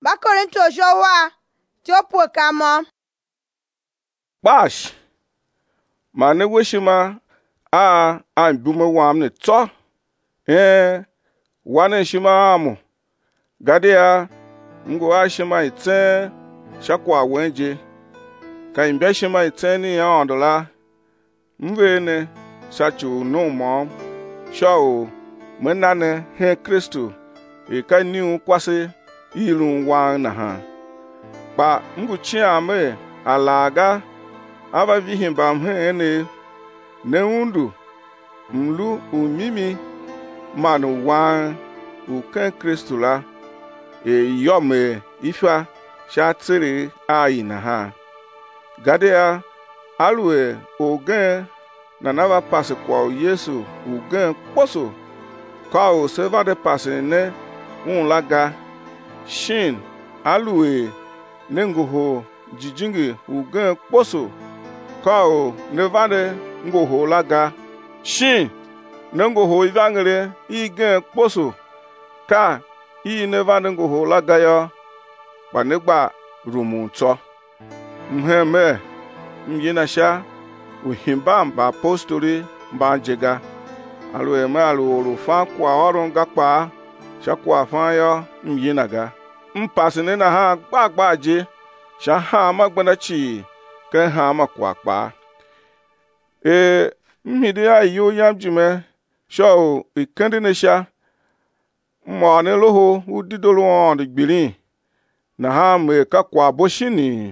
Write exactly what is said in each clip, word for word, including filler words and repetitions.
ba Korinto jowa tiopo kamo bash ma ne wishima a an bume wam ne to eh wane shima amu gadia ngo ashima ite shakwa wenje ka imbe shima ite ni ya ondola mvene sachu no mo shao menane he Kristo e ka niu kwase ilu wa na ha ba nguchi ame alaga aba vihin bam he ne ne undu mlu umimi manu wa uken Kristo la e yome ifa shatiri ayi na ha gadea alwe ogen na nava passe kwa Yesu ugen poso ka o seva de passe ne un laga shin alwe nengoho jijingi ugen poso ka o nevade ngoho laga shin nengoho ivangere igen poso ka i nevade ngoho laga yo banegba rumunto mheme mjinasha uhimba mba apostoli mba njega alu eme alu olufa kwa ọrụ ngakpa shakwa fa yo mjinaga mpasini na ha gbagba je sha ha magbanachi ke ha makwa kpa e mmidi ayo yamjime sho ikendi nesha mo ne loho udidolo on gbiri na ha me ka kwa boshini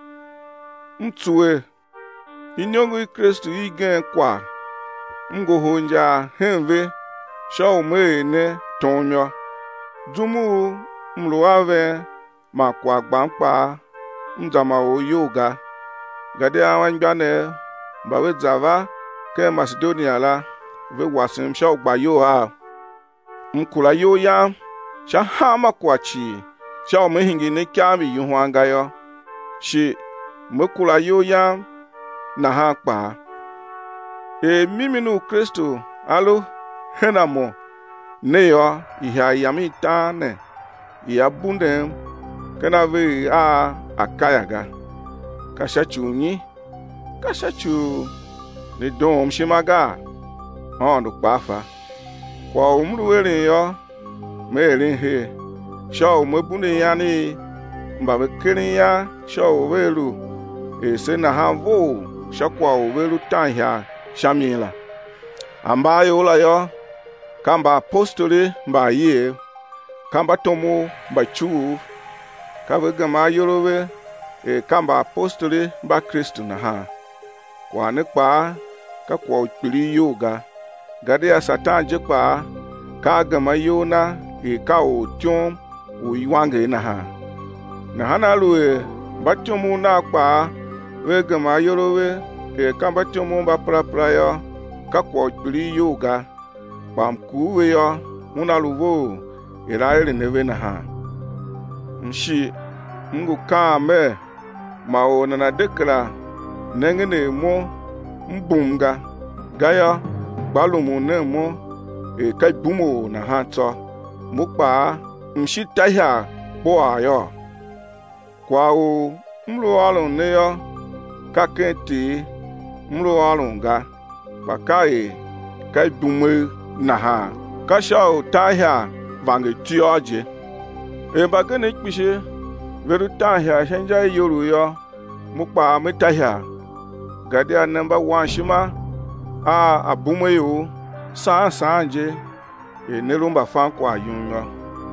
mtuwe inyongu Kristo igen kwa ngoho nja henve sho me ne tonyo dumu mluave makwa gbampa mdama o yoga gade awangbane bawe zava ke Macedonia la ve wasim sho gba yo ha mkula yo ya sha ha makwa chi sho me hingi ne kyami yuhwanga yo shi mekula yo ya na ha kpa e miminu Kristo alo henamo ne yo ihya yami tane ya bunde kana ve a akayaga kashachu nyi kashachu ne dom shimaga on kpafa kwa umru were yo mere he sho mebune ya ni mbabe kiri ya sho welu ese na ha vo shakwa welu tanya shamila amba yo la yo kamba apostoli mba ye kamba tomu mba chu kabe gama yorowe e kamba apostoli mba Kristo na ha kwa ne kpa ka kwa ukpiri yoga gade ya satan je kpa ka gama yona e ka o tion o iwange na ha na hana luwe batomu na kpa we gama yorowe e kamba tomu mba pra pra yo ka kwa ukpiri yoga bam kuwe yo una luvo ira ere neve na ha mshi ngu ka me ma o na dekra nenge ne mo mbunga gaya balumu ne mo e kai bumo na ha to mukpa mshi tahya bo ayo kwa o mlo alu ne yo ka kenti mlo alu nga bakai kai bumo na ha kasha o tahya vange tioje e bagane kpishe veru tahya shanja yoru yo mukpa metahya gadia number one shima a abumeyo sa sanje e nelumba fan kwa yunyo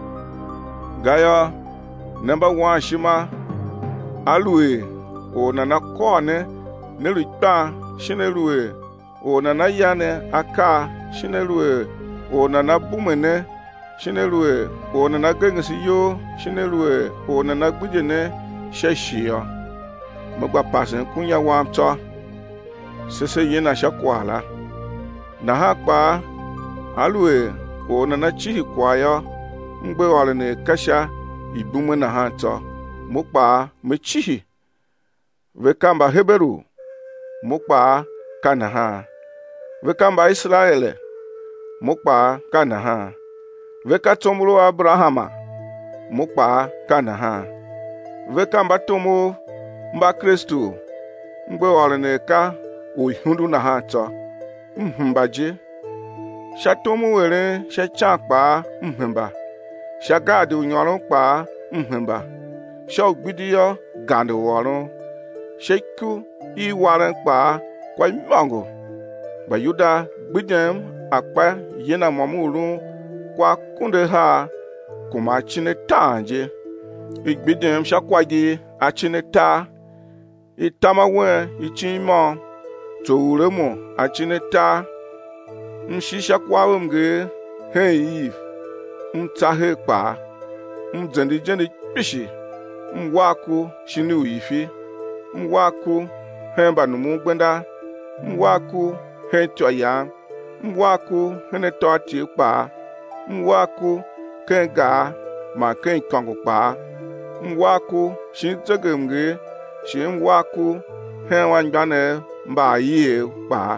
gaya number one shima alue o nana kone nelita shinelue o nana yane aka shinelue o nana bumene shinelue o nana gengsi yo shinelue o nana gbujene sheshio mogba pasen kunya wamto sese yena shakwala na hakpa alue o nana chihi kwayo mgbe wale ne kasha ibume na hanto mukpa mechihi vekamba heberu mukpa kanaha vekamba israele mukpa kanaha veka tomulu abrahama mukpa kana ha ve kamba tomo mba Kristo mgbe orene ka oyundu na ha to mbaje shatomu were shachakpa mhemba shagade unyorun pa mhemba shogbidiyo gande worun sheku iwaran pa kwa mango bayuda gbidem akpa yena mamuru kwa kunde ha kuma chine tanje igbidem shakwagi achine ta itamawe ichimo touremo achine ta mshisha kwawemge hey mtahe pa mzendi jendi pishi mwaku shini uyifi mwaku hemba numu gbenda mwaku hentwa ya mwaku hene toti pa mwaku kenga ma ken kango pa mwaku shin tsegemge shin mwaku henwa njane mba yie pa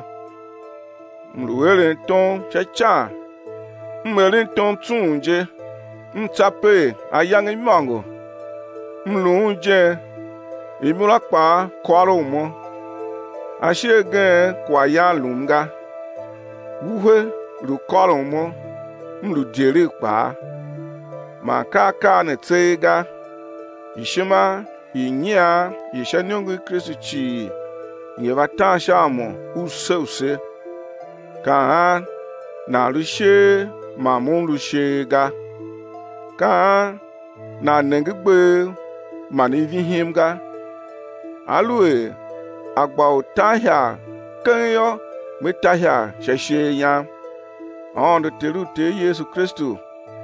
mruwele ton chacha mmere ton tunje mtape ayangi mango mlunje imura pa kwaro mo ashege kwa ya lunga wuhe ru kwaro mo mlu jere pa makaka ne tsega ishima inyia yishanyongu Kristo chi yevata shamo use use ka na rushe mamun rushe ga ka na nengbe manivihim ga alue agba otahia kenyo metahia sheshe ya on terute Yesu Kristo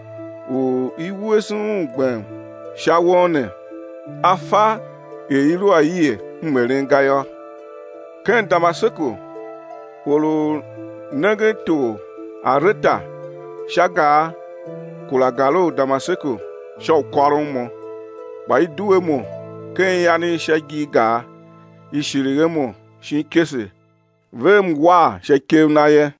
o iwesun gben shawone afa eiru aye mmerenga yo ken Damaseko polo negeto areta shaga kulagalo Damaseko shaw kwarumo ba iduemo ken yani shagiga ishirigemo shinkese vem wa shekem naye